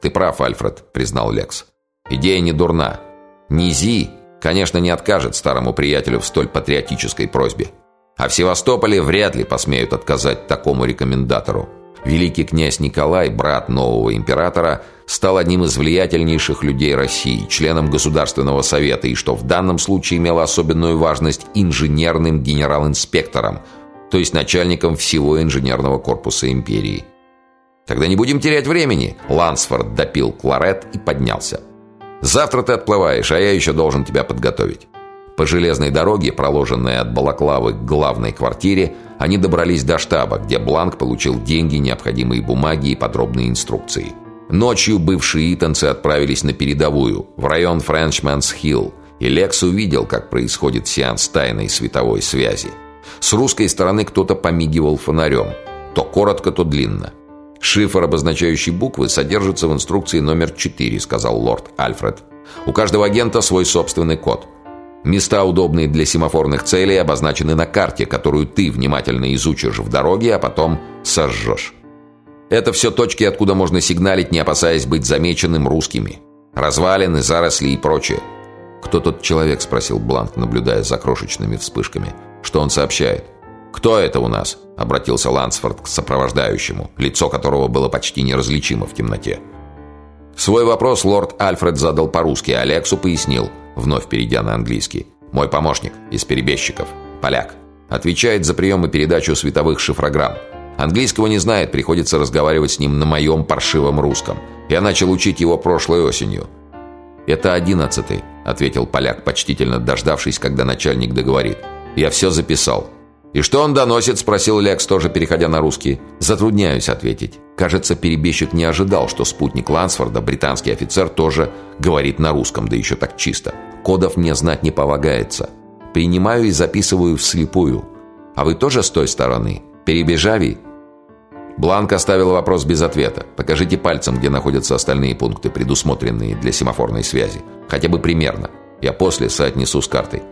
«Ты прав, Альфред», — признал Лекс. «Идея не дурна. Низи, конечно, не откажет старому приятелю в столь патриотической просьбе. А в Севастополе вряд ли посмеют отказать такому рекомендатору. Великий князь Николай, брат нового императора, стал одним из влиятельнейших людей России, членом Государственного совета и, что в данном случае имело особенную важность, инженерным генерал-инспектором, то есть начальником всего инженерного корпуса империи. «Тогда не будем терять времени», — Лансфорд допил кларет и поднялся. «Завтра ты отплываешь, а я еще должен тебя подготовить». По железной дороге, проложенной от Балаклавы к главной квартире, они добрались до штаба, где Бланк получил деньги, необходимые бумаги и подробные инструкции. Ночью бывшие итонцы отправились на передовую, в район Френчманс-Хилл, и Лекс увидел, как происходит сеанс тайной световой связи. С русской стороны кто-то помигивал фонарем, то коротко, то длинно. «Шифр, обозначающий буквы, содержится в инструкции номер 4», — сказал лорд Альфред. «У каждого агента свой собственный код. Места, удобные для семафорных целей, обозначены на карте, которую ты внимательно изучишь в дороге, а потом сожжешь. Это все точки, откуда можно сигналить, не опасаясь быть замеченным русскими. Развалины, заросли и прочее». «Кто тот человек?» — спросил Бланк, наблюдая за крошечными вспышками. «Что он сообщает?» «Кто это у нас?» — обратился Лансфорд к сопровождающему, лицо которого было почти неразличимо в темноте. Свой вопрос лорд Альфред задал по-русски, а Лексу пояснил, вновь перейдя на английский. «Мой помощник из перебежчиков, поляк, отвечает за прием и передачу световых шифрограмм. Английского не знает, приходится разговаривать с ним на моем паршивом русском. Я начал учить его прошлой осенью». «Это 11-й», — ответил поляк, почтительно дождавшись, когда начальник договорит. «Я все записал». «И что он доносит?» — спросил Лекс, тоже переходя на русский. «Затрудняюсь ответить. Кажется, перебежчик не ожидал, что спутник Лансфорда, британский офицер, тоже говорит на русском, да еще так чисто. Кодов мне знать не полагается. Принимаю и записываю вслепую. А вы тоже с той стороны? Перебежави?» Бланк оставил вопрос без ответа. «Покажите пальцем, где находятся остальные пункты, предусмотренные для семафорной связи. Хотя бы примерно. Я после соотнесу с картой».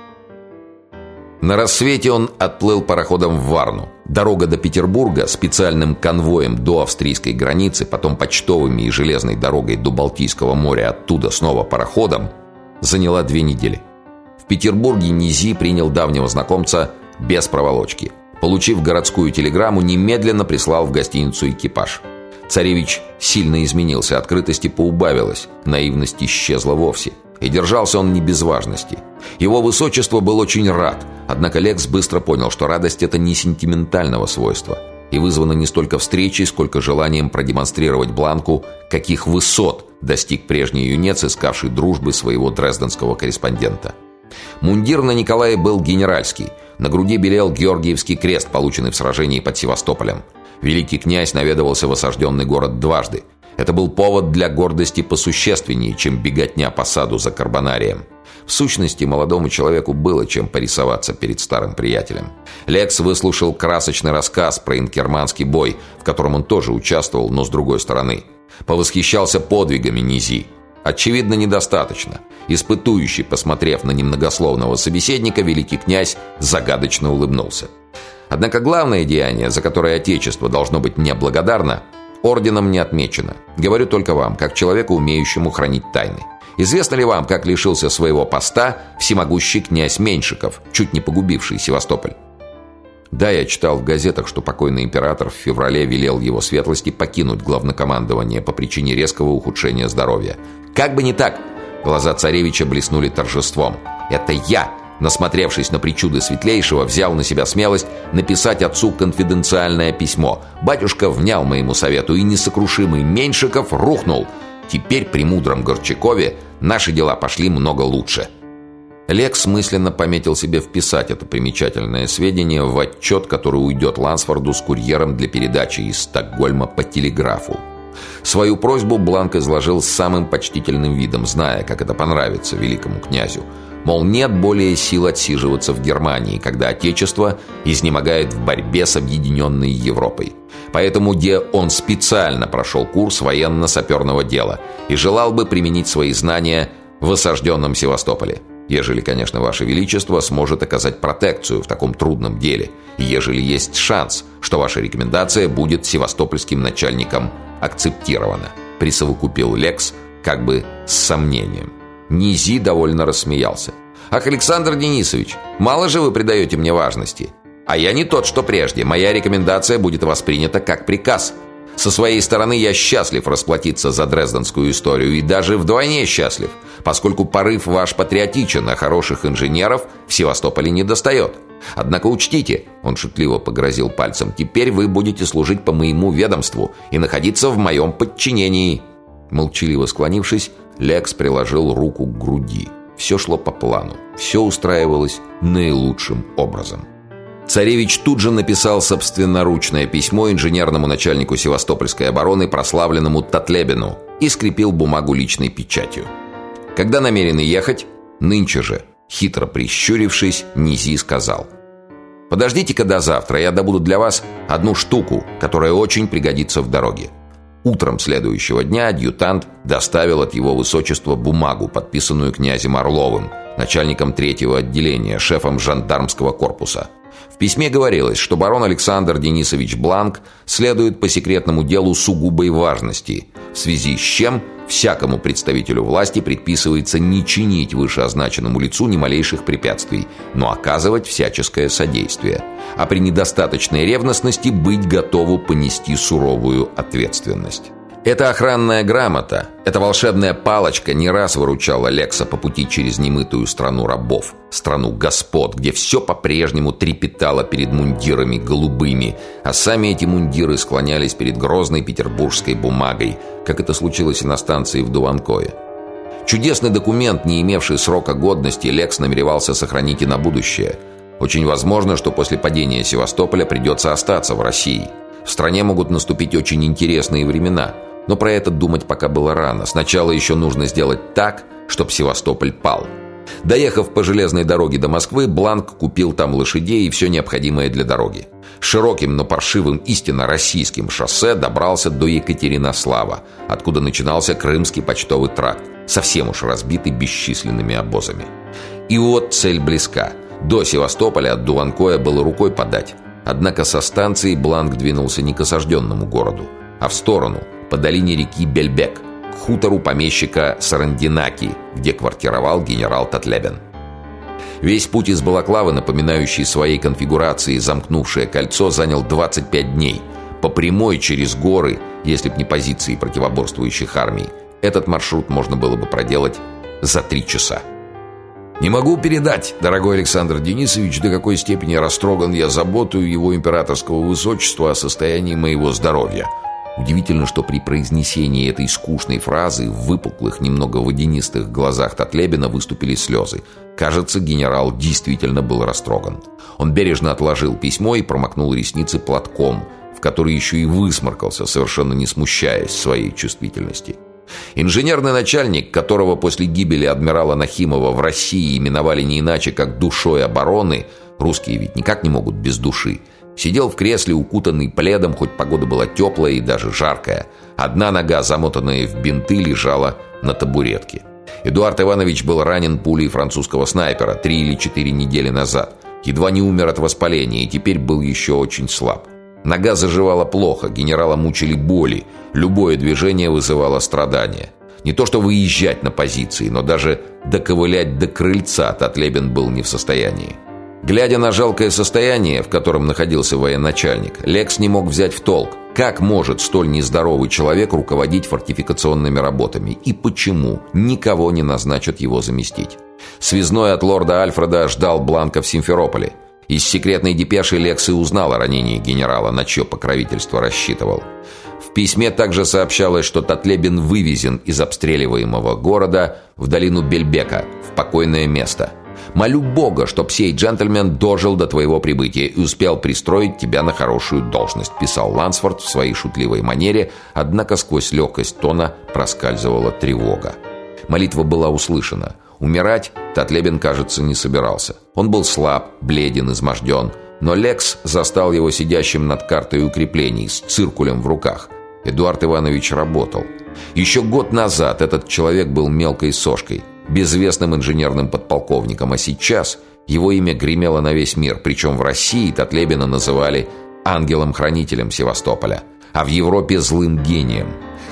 На рассвете он отплыл пароходом в Варну. Дорога до Петербурга специальным конвоем до австрийской границы, потом почтовыми и железной дорогой до Балтийского моря, оттуда снова пароходом, заняла 2 недели. В Петербурге Низи принял давнего знакомца без проволочки. Получив городскую телеграмму, немедленно прислал в гостиницу экипаж. Царевич сильно изменился, открытости поубавилось, наивность исчезла вовсе. И держался он не без важности. Его высочество был очень рад, однако Лекс быстро понял, что радость это не сентиментального свойства и вызвана не столько встречей, сколько желанием продемонстрировать Бланку, каких высот достиг прежний юнец, искавший дружбы своего дрезденского корреспондента. Мундир на Николае был генеральский, на груди белел Георгиевский крест, полученный в сражении под Севастополем. Великий князь наведывался в осажденный город дважды. Это был повод для гордости посущественнее, чем беготня по саду за карбонарием. В сущности, молодому человеку было чем порисоваться перед старым приятелем. Лекс выслушал красочный рассказ про инкерманский бой, в котором он тоже участвовал, но с другой стороны. Повосхищался подвигами Низи. Очевидно, недостаточно. Испытующий, посмотрев на немногословного собеседника, великий князь загадочно улыбнулся. Однако главное деяние, за которое Отечество должно быть мне благодарно, орденом не отмечено. Говорю только вам, как человеку, умеющему хранить тайны. Известно ли вам, как лишился своего поста всемогущий князь Меньшиков, чуть не погубивший Севастополь? Да, я читал в газетах, что покойный император в феврале велел его светлости покинуть главнокомандование по причине резкого ухудшения здоровья. Как бы не так! Глаза царевича блеснули торжеством. Это я, насмотревшись на причуды светлейшего, взял на себя смелость написать отцу конфиденциальное письмо. Батюшка внял моему совету, и несокрушимый Меньшиков рухнул. Теперь при мудром Горчакове наши дела пошли много лучше. Лекс мысленно пометил себе вписать это примечательное сведение в отчет, который уйдет Лансфорду с курьером для передачи из Стокгольма по телеграфу. Свою просьбу Бланк изложил с самым почтительным видом, зная, как это понравится великому князю. Мол, нет более сил отсиживаться в Германии, когда Отечество изнемогает в борьбе с объединенной Европой. Поэтому он специально прошел курс военно-саперного дела и желал бы применить свои знания в осажденном Севастополе. Ежели, конечно, Ваше Величество сможет оказать протекцию в таком трудном деле, и ежели есть шанс, что ваша рекомендация будет севастопольским начальником акцептирована. присовокупил Лекс, как бы с сомнением. Низи довольно рассмеялся. «Ах, Александр Денисович, мало же вы придаете мне важности. А я не тот, что прежде. Моя рекомендация будет воспринята как приказ. Со своей стороны я счастлив расплатиться за дрезденскую историю, и даже вдвойне счастлив, поскольку порыв ваш патриотичен, а хороших инженеров в Севастополе не достает. Однако учтите, он шутливо погрозил пальцем, теперь вы будете служить по моему ведомству и находиться в моем подчинении». Молчаливо склонившись, Лекс приложил руку к груди. Все шло по плану, все устраивалось наилучшим образом. Царевич тут же написал собственноручное письмо инженерному начальнику Севастопольской обороны, прославленному Татлебину, и скрепил бумагу личной печатью. Когда намерены ехать, нынче же, хитро прищурившись, Низи сказал: «Подождите-ка до завтра, я добуду для вас одну штуку, которая очень пригодится в дороге». Утром следующего дня адъютант доставил от его высочества бумагу, подписанную князем Орловым, начальником 3-го отделения, шефом жандармского корпуса. В письме говорилось, что барон Александр Денисович Бланк следует по секретному делу сугубой важности, в связи с чем всякому представителю власти предписывается не чинить вышеозначенному лицу ни малейших препятствий, но оказывать всяческое содействие, а при недостаточной ревностности быть готову понести суровую ответственность. Эта охранная грамота, эта волшебная палочка не раз выручала Лекса по пути через немытую страну рабов, страну господ, где все по-прежнему трепетало перед мундирами голубыми, а сами эти мундиры склонялись перед грозной петербургской бумагой, как это случилось и на станции в Дуванкое. Чудесный документ, не имевший срока годности, Лекс намеревался сохранить и на будущее. Очень возможно, что после падения Севастополя придется остаться в России. В стране могут наступить очень интересные времена. Но про это думать пока было рано. Сначала еще нужно сделать так, чтобы Севастополь пал. Доехав по железной дороге до Москвы, Бланк купил там лошадей и все необходимое для дороги. Широким, но паршивым, истинно российским шоссе добрался до Екатеринослава, откуда начинался Крымский почтовый тракт, совсем уж разбитый бесчисленными обозами. И вот цель близка. До Севастополя от Дуванкоя было рукой подать. Однако со станции Бланк двинулся не к осажденному городу, а в сторону, по долине реки Бельбек, к хутору помещика Сарандинаки, где квартировал генерал Татлебин. Весь путь из Балаклавы, напоминающий своей конфигурацией замкнувшее кольцо, занял 25 дней. По прямой через горы, если б не позиции противоборствующих армий, этот маршрут можно было бы проделать за 3 часа. Не могу передать, дорогой Александр Денисович, до какой степени растроган я заботою его императорского высочества о состоянии моего здоровья. Удивительно, что при произнесении этой скучной фразы в выпуклых, немного водянистых глазах Татлебина выступили слезы. Кажется, генерал действительно был растроган. Он бережно отложил письмо и промокнул ресницы платком, в который еще и высморкался, совершенно не смущаясь своей чувствительности. Инженерный начальник, которого после гибели адмирала Нахимова в России именовали не иначе, как душой обороны, русские ведь никак не могут без души, сидел в кресле, укутанный пледом, хоть погода была теплая и даже жаркая. Одна нога, замотанная в бинты, лежала на табуретке. Эдуард Иванович был ранен пулей французского снайпера 3 или 4 недели назад. Едва не умер от воспаления и теперь был еще очень слаб. Нога заживала плохо, генерала мучили боли, любое движение вызывало страдания. Не то что выезжать на позиции, но даже доковылять до крыльца Татлебин был не в состоянии. Глядя на жалкое состояние, в котором находился военачальник, Лекс не мог взять в толк, как может столь нездоровый человек руководить фортификационными работами и почему никого не назначат его заместить. Связной от лорда Альфреда ждал Бланка в Симферополе. Из секретной депеши Лекс и узнал о ранении генерала, на чье покровительство рассчитывал. В письме также сообщалось, что Татлебин вывезен из обстреливаемого города в долину Бельбека, в покойное место. «Молю Бога, чтоб сей джентльмен дожил до твоего прибытия и успел пристроить тебя на хорошую должность», писал Лансфорд в своей шутливой манере, однако сквозь легкость тона проскальзывала тревога. Молитва была услышана. Умирать Татлебин, кажется, не собирался. Он был слаб, бледен, изможден, но Лекс застал его сидящим над картой укреплений с циркулем в руках. Эдуард Иванович работал. Еще год назад этот человек был мелкой сошкой, безвестным инженерным подполковником, а сейчас его имя гремело на весь мир, причем в России Татлебина называли ангелом-хранителем Севастополя, а в Европе злым гением.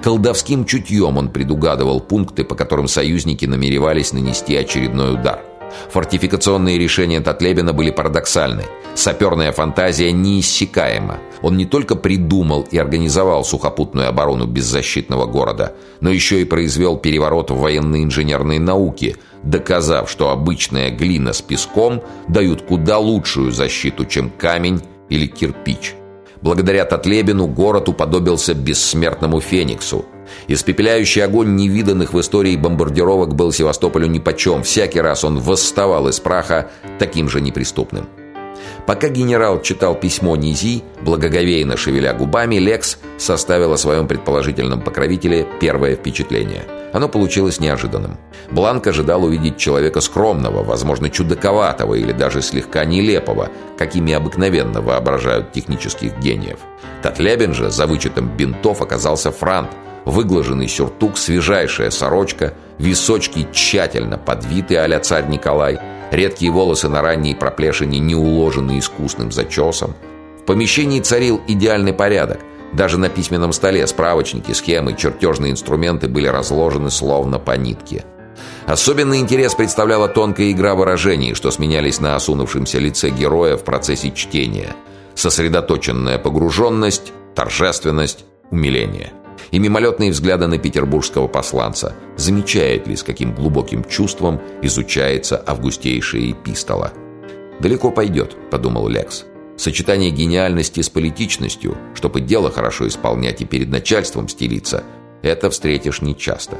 Колдовским чутьем он предугадывал пункты, по которым союзники намеревались нанести очередной удар. Фортификационные решения Татлебина были парадоксальны. Саперная фантазия неиссякаема. Он не только придумал и организовал сухопутную оборону беззащитного города, но еще и произвел переворот в военно-инженерной науке, доказав, что обычная глина с песком дают куда лучшую защиту, чем камень или кирпич. Благодаря Татлебину город уподобился бессмертному фениксу. Испепеляющий огонь невиданных в истории бомбардировок был Севастополю нипочем. Всякий раз он восставал из праха таким же неприступным. Пока генерал читал письмо Низи, благоговейно шевеля губами, Лекс составил о своем предположительном покровителе первое впечатление. Оно получилось неожиданным. Бланк ожидал увидеть человека скромного, возможно, чудаковатого или даже слегка нелепого, какими обыкновенно воображают технических гениев. Татлебин же, за вычетом бинтов, оказался франт, выглаженный сюртук, свежайшая сорочка, височки тщательно подвиты а-ля царь Николай, редкие волосы на ранней проплешине не уложены искусным зачесом. В помещении царил идеальный порядок. Даже на письменном столе справочники, схемы, чертежные инструменты были разложены словно по нитке. Особенный интерес представляла тонкая игра выражений, что сменялись на осунувшемся лице героя в процессе чтения. Сосредоточенная погруженность, торжественность, умиление. И мимолетные взгляды на петербургского посланца. Замечает ли, с каким глубоким чувством изучается августейшая эпистола? «Далеко пойдет», — подумал Лекс. «Сочетание гениальности с политичностью, чтобы дело хорошо исполнять и перед начальством стелиться, это встретишь нечасто».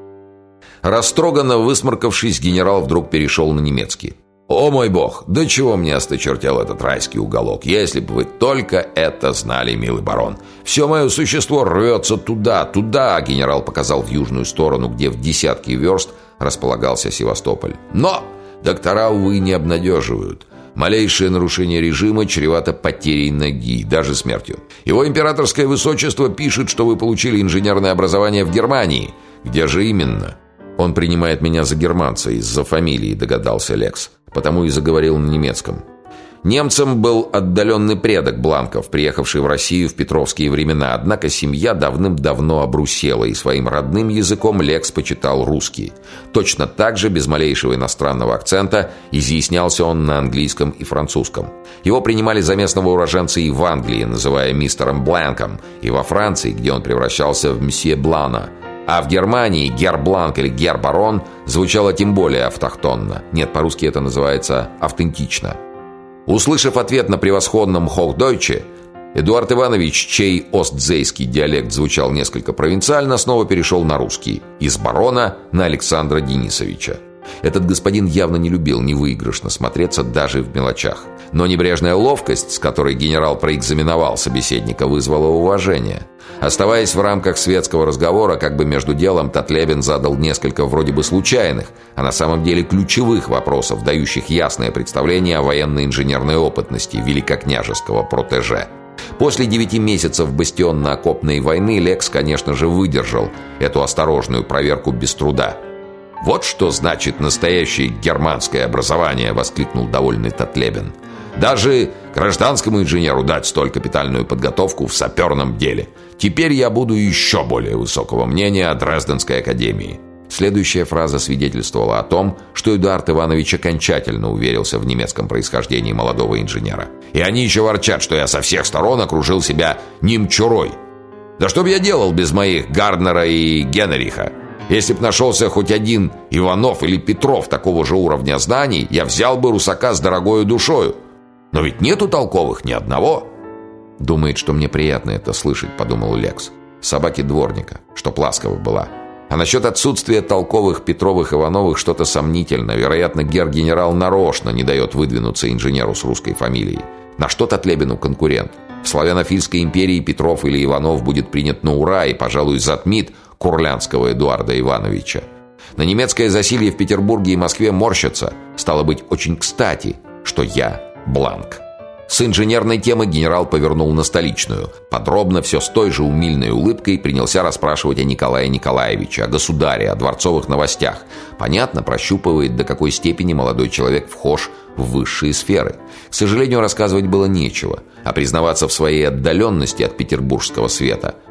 Растроганно высморкавшись, генерал вдруг перешел на немецкий. «О мой бог, до чего мне осточертел этот райский уголок, если бы вы только это знали, милый барон. Все мое существо рвется туда, туда», — генерал показал в южную сторону, где в десятки верст располагался Севастополь. «Но доктора, увы, не обнадеживают. Малейшее нарушение режима чревато потерей ноги, даже смертью. Его императорское высочество пишет, что вы получили инженерное образование в Германии. Где же именно?» «Он принимает меня за германца из-за фамилии», — догадался Лекс. Потому и заговорил на немецком. Немцем был отдаленный предок Бланков, приехавший в Россию в петровские времена, однако семья давным-давно обрусела, и своим родным языком Лекс почитал русский. Точно так же, без малейшего иностранного акцента, изъяснялся он на английском и французском. Его принимали за местного уроженца и в Англии, называя мистером Бланком, и во Франции, где он превращался в месье Блана. А в Германии герр-бланк или герр-барон звучало тем более автохтонно. Нет, по-русски это называется автентично. Услышав ответ на превосходном «Хохдойче», Эдуард Иванович, чей остзейский диалект звучал несколько провинциально, снова перешел на русский. Из барона на Александра Денисовича. Этот господин явно не любил невыигрышно смотреться даже в мелочах. Но небрежная ловкость, с которой генерал проэкзаменовал собеседника, вызвала уважение. Оставаясь в рамках светского разговора, как бы между делом, Татлебин задал несколько вроде бы случайных, а на самом деле ключевых вопросов, дающих ясное представление о военно-инженерной опытности великокняжеского протеже. После 9 месяцев бастионно-окопной войны Лекс, конечно же, выдержал эту осторожную проверку без труда. «Вот что значит настоящее германское образование!» — воскликнул довольный Татлебин. «Даже гражданскому инженеру дать столь капитальную подготовку в саперном деле. Теперь я буду еще более высокого мнения о Дрезденской академии». Следующая фраза свидетельствовала о том, что Эдуард Иванович окончательно уверился в немецком происхождении молодого инженера. «И они еще ворчат, что я со всех сторон окружил себя немчурой. Да что бы я делал без моих Гарднера и Генриха? Если б нашелся хоть один Иванов или Петров такого же уровня знаний, я взял бы русака с дорогою душою. Но ведь нету толковых ни одного». «Думает, что мне приятно это слышать», — подумал Лекс. «Собаки дворника, чтоб ласково была. А насчет отсутствия толковых Петровых Ивановых что-то сомнительно. Вероятно, гер-генерал нарочно не дает выдвинуться инженеру с русской фамилией. На что Татлебину конкурент? В славянофильской империи Петров или Иванов будет принят на ура и, пожалуй, затмит курлянского Эдуарда Ивановича. На немецкое засилье в Петербурге и Москве морщатся. Стало быть, очень кстати, что я Бланк». С инженерной темы генерал повернул на столичную. Подробно, все с той же умильной улыбкой, принялся расспрашивать о Николае Николаевиче, о государе, о дворцовых новостях. Понятно, прощупывает, до какой степени молодой человек вхож в высшие сферы. К сожалению, рассказывать было нечего, а признаваться в своей отдаленности от петербургского света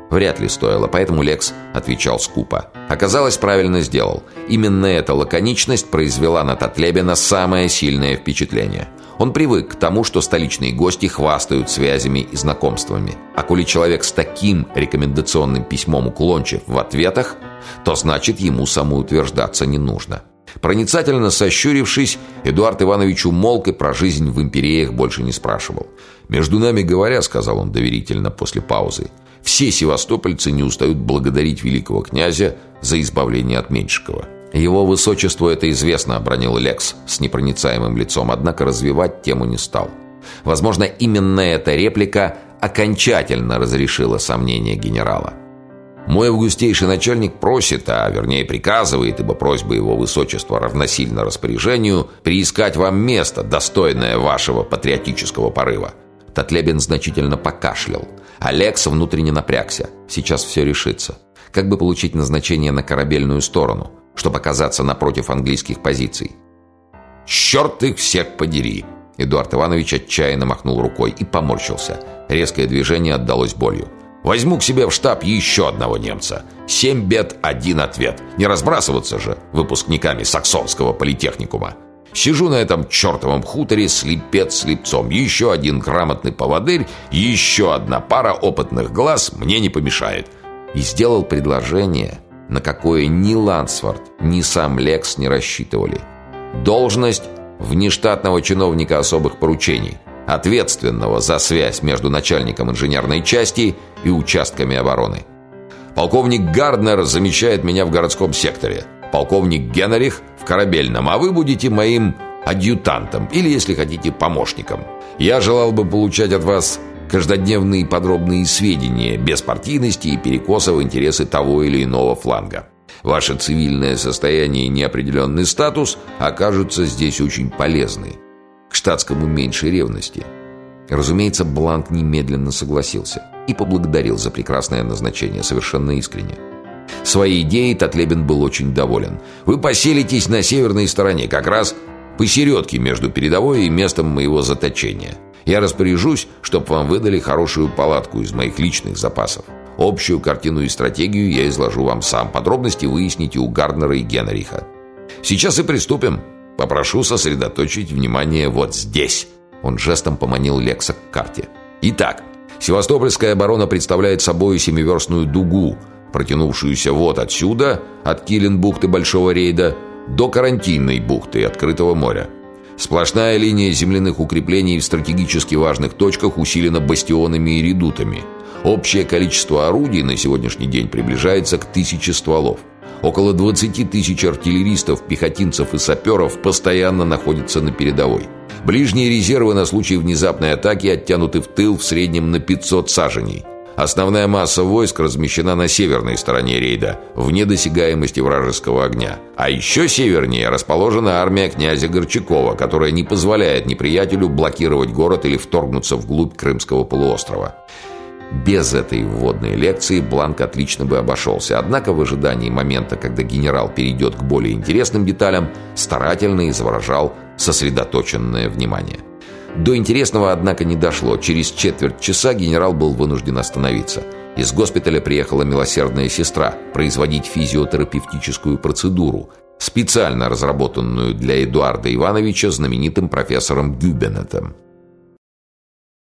Вряд ли стоило, поэтому Лекс отвечал скупо. Оказалось, правильно сделал. Именно эта лаконичность произвела на Татлебина самое сильное впечатление. Он привык к тому, что столичные гости хвастают связями и знакомствами. А коли человек с таким рекомендационным письмом уклончив в ответах, то значит, ему самоутверждаться не нужно. Проницательно сощурившись, Эдуард Иванович умолк и про жизнь в империях больше не спрашивал. «Между нами говоря, — сказал он доверительно после паузы, — все севастопольцы не устают благодарить великого князя за избавление от Меньшикова». «Его высочеству это известно», — обронил Лекс с непроницаемым лицом, однако развивать тему не стал. Возможно, именно эта реплика окончательно разрешила сомнения генерала. «Мой августейший начальник просит, а вернее приказывает, ибо просьба его высочества равносильна распоряжению, приискать вам место, достойное вашего патриотического порыва». Татлебин значительно покашлял. Лекс внутренне напрягся. Сейчас все решится. Как бы получить назначение на корабельную сторону, чтобы оказаться напротив английских позиций? «Черт их всех подери!» Эдуард Иванович отчаянно махнул рукой и поморщился. Резкое движение отдалось болью. «Возьму к себе в штаб еще одного немца. 7 бед, 1 ответ. Не разбрасываться же выпускниками Саксонского политехникума. Сижу на этом чертовом хуторе, слепец слепцом. Еще один грамотный поводырь, еще одна пара опытных глаз мне не помешает». И сделал предложение, на какое ни Лансфорд, ни сам Лекс не рассчитывали. Должность внештатного чиновника особых поручений, ответственного за связь между начальником инженерной части и участками обороны. Полковник Гарднер замещает меня в городском секторе, полковник Генрих в корабельном, а вы будете моим адъютантом или, если хотите, помощником. Я желал бы получать от вас каждодневные подробные сведения, без партийности и перекоса в интересы того или иного фланга. Ваше цивильное состояние и неопределенный статус окажутся здесь очень полезны. К штатскому меньше ревности». Разумеется, Бланк немедленно согласился и поблагодарил за прекрасное назначение, совершенно искренне. Своей идеей Татлебин был очень доволен. «Вы поселитесь на северной стороне, как раз посередке между передовой и местом моего заточения. Я распоряжусь, чтобы вам выдали хорошую палатку из моих личных запасов. Общую картину и стратегию я изложу вам сам. Подробности выясните у Гарднера и Генриха. Сейчас и приступим. Попрошу сосредоточить внимание вот здесь». Он жестом поманил Лекса к карте. «Итак, Севастопольская оборона представляет собой семиверстную дугу, протянувшуюся вот отсюда, от Киленбухты Большого рейда, до Карантинной бухты Открытого моря. Сплошная линия земляных укреплений в стратегически важных точках усилена бастионами и редутами. Общее количество орудий на сегодняшний день приближается к 1000 стволов. Около 20 тысяч артиллеристов, пехотинцев и саперов постоянно находятся на передовой. Ближние резервы на случай внезапной атаки оттянуты в тыл в среднем на 500 саженей. Основная масса войск размещена на северной стороне рейда, вне досягаемости вражеского огня. А еще севернее расположена армия князя Горчакова, которая не позволяет неприятелю блокировать город или вторгнуться вглубь Крымского полуострова. Без этой вводной лекции Бланк отлично бы обошелся, однако в ожидании момента, когда генерал перейдет к более интересным деталям, старательно изображал сосредоточенное внимание. До интересного, однако, не дошло. Через четверть часа генерал был вынужден остановиться. Из госпиталя приехала милосердная сестра производить физиотерапевтическую процедуру, специально разработанную для Эдуарда Ивановича знаменитым профессором Гюбенетом.